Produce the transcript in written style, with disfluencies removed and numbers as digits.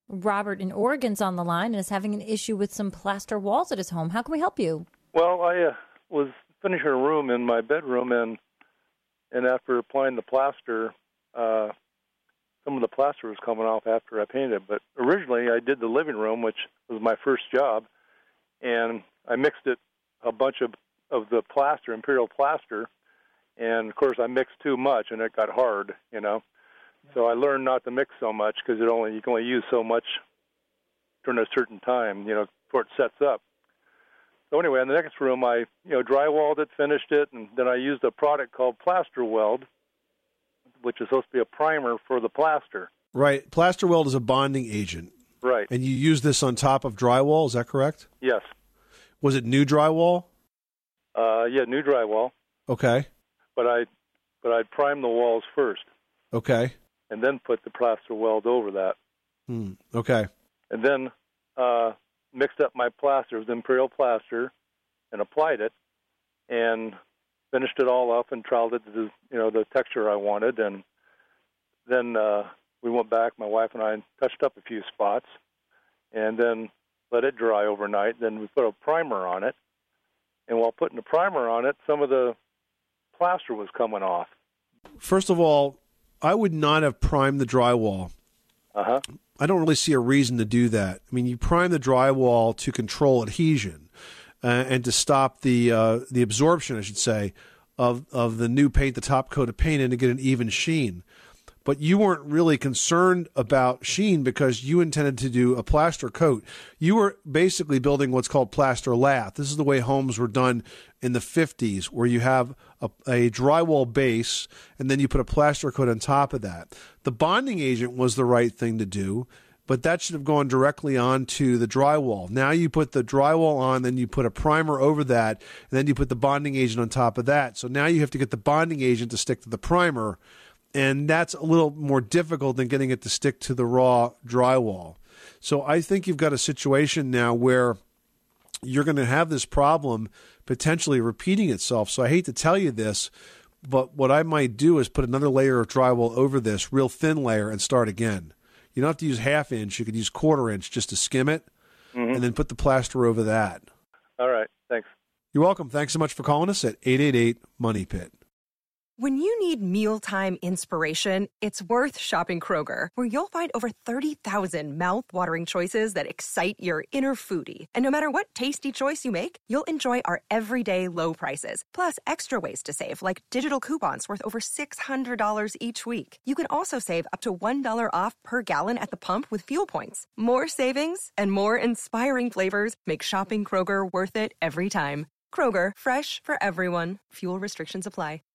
Robert in Oregon's on the line and is having an issue with some plaster walls at his home. How can we help you? Well, I was finishing a room in my bedroom, and after applying the plaster, some of the plaster was coming off after I painted it. But originally, I did the living room, which was my first job, and I mixed a bunch of the plaster, imperial plaster, and of course, I mixed too much, and it got hard, So I learned not to mix so much because you can only use so much during a certain time, before it sets up. So anyway, in the next room, I drywalled it, finished it, and then I used a product called Plaster Weld, which is supposed to be a primer for the plaster. Right. Plaster Weld is a bonding agent. Right. And you use this on top of drywall, is that correct? Yes. Was it new drywall? Yeah, new drywall. Okay. But I'd prime the walls first. Okay. And then put the Plaster Weld over that. Okay. And then mixed up my plaster with imperial plaster and applied it and finished it all up and troweled it to the texture I wanted. And then we went back, my wife and I, touched up a few spots and then let it dry overnight. Then we put a primer on it. And while putting the primer on it, some of the plaster was coming off. First of all, I would not have primed the drywall. Uh-huh. I don't really see a reason to do that. I mean, you prime the drywall to control adhesion and to stop the absorption, I should say, of the new paint, the top coat of paint, and to get an even sheen. But you weren't really concerned about sheen because you intended to do a plaster coat. You were basically building what's called plaster lath. This is the way homes were done in the 50s, where you have a drywall base and then you put a plaster coat on top of that. The bonding agent was the right thing to do, but that should have gone directly onto the drywall. Now you put the drywall on, then you put a primer over that, and then you put the bonding agent on top of that. So now you have to get the bonding agent to stick to the primer, and that's a little more difficult than getting it to stick to the raw drywall. So I think you've got a situation now where you're going to have this problem potentially repeating itself. So I hate to tell you this, but what I might do is put another layer of drywall over this, real thin layer, and start again. You don't have to use ½ inch. You could use ½ inch just to skim it, and then put the plaster over that. All right. Thanks. You're welcome. Thanks so much for calling us at 888-MONEY-PIT. When you need mealtime inspiration, it's worth shopping Kroger, where you'll find over 30,000 mouth-watering choices that excite your inner foodie. And no matter what tasty choice you make, you'll enjoy our everyday low prices, plus extra ways to save, like digital coupons worth over $600 each week. You can also save up to $1 off per gallon at the pump with fuel points. More savings and more inspiring flavors make shopping Kroger worth it every time. Kroger, fresh for everyone. Fuel restrictions apply.